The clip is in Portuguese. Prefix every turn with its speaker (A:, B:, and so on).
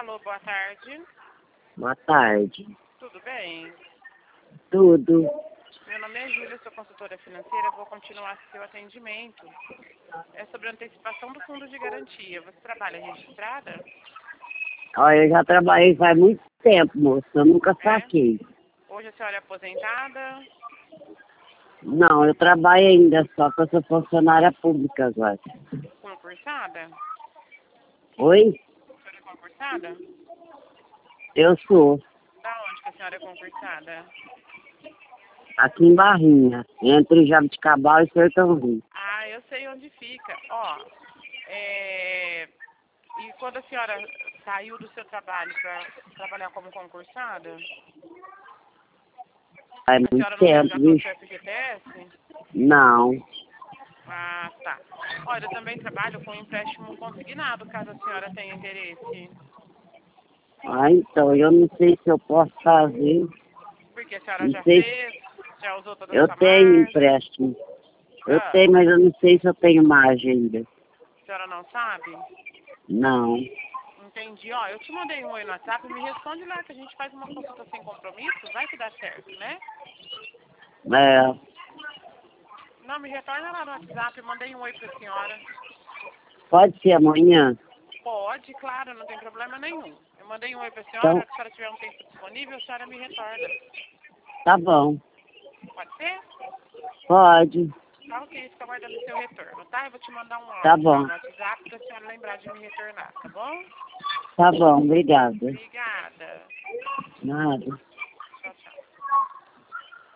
A: Alô, boa tarde.
B: Boa tarde.
A: Tudo bem?
B: Tudo.
A: Meu nome é Júlia, sou consultora financeira. Vou continuar seu atendimento. É sobre a antecipação do fundo de garantia. Você trabalha registrada?
B: Olha, eu já trabalhei faz muito tempo, moça. Eu nunca saquei.
A: Hoje a senhora é aposentada?
B: Não, eu trabalho ainda, só que eu sou funcionária pública agora.
A: Concursada?
B: Oi?
A: A senhora é concursada?
B: Eu sou.
A: Da onde que a senhora é concursada?
B: Aqui em Barrinha, entre Jabuticabal e Sertão Rio.
A: Ah, eu sei onde fica. Ó, e quando a senhora saiu do seu trabalho para trabalhar como concursada,
B: Faz
A: a
B: muito
A: senhora não
B: tempo,
A: resgatou
B: viu?
A: seu FGTS?
B: Não.
A: Ah, tá. Olha, eu também trabalho com empréstimo consignado, caso a senhora tenha interesse.
B: Ah, então, eu não sei se eu posso fazer.
A: Porque a senhora
B: Não
A: já
B: sei
A: fez, já usou toda a
B: eu
A: sua
B: tenho
A: margem.
B: empréstimo. Eu
A: Ah,
B: tenho, mas eu não sei se eu tenho margem ainda.
A: a senhora não sabe?
B: Não.
A: Entendi. Ó, eu te mandei um oi no WhatsApp, me responde lá que a gente faz uma consulta sem compromisso, vai que dá certo, né?
B: É,
A: Não, me retorna lá no WhatsApp, mandei um oi pra senhora.
B: pode ser amanhã?
A: Pode, claro, não tem problema nenhum. Eu mandei um oi pra senhora,
B: Então,
A: se a senhora tiver um tempo disponível, a senhora me retorna.
B: tá bom.
A: Pode ser?
B: Pode.
A: Tá ok, fica aguardando o seu retorno, tá? Eu vou te mandar um
B: Tá
A: áudio lá
B: bom.
A: no WhatsApp pra senhora lembrar de me retornar, tá bom?
B: Tá bom, obrigada.
A: Obrigada.
B: Nada.